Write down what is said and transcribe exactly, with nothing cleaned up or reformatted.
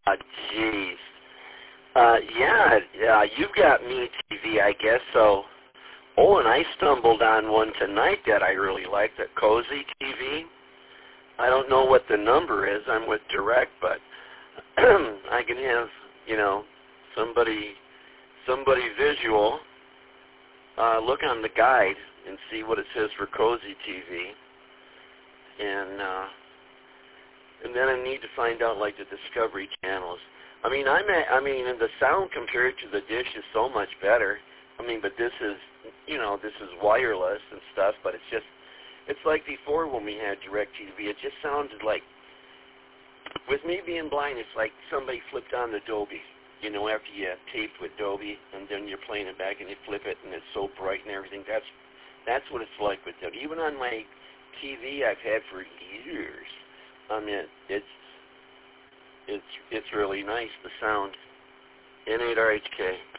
Uh, jeez. Uh, yeah, yeah, you've got Me T V, I guess, so. Oh, and I stumbled on one tonight that I really like, the Cozy T V. I don't know what the number is. I'm with Direct, but I can have, you know, somebody, somebody visual uh, look on the guide and see what it says for Cozy T V. And, uh, and then I need to find out, like, the Discovery channels. I mean, I'm at, I mean, and the sound compared to the dish is so much better. I mean, but this is, you know, this is wireless and stuff, but it's just, it's like before when we had DirecTV. It just sounded like, with me being blind, it's like somebody flipped on the Dolby. You know, after you taped with Dolby, and then you're playing it back, and you flip it, and it's so bright and everything. That's that's what it's like with it. Even on my T V I've had for years, I mean, it's it's it's really nice, the sound. N eight R H K.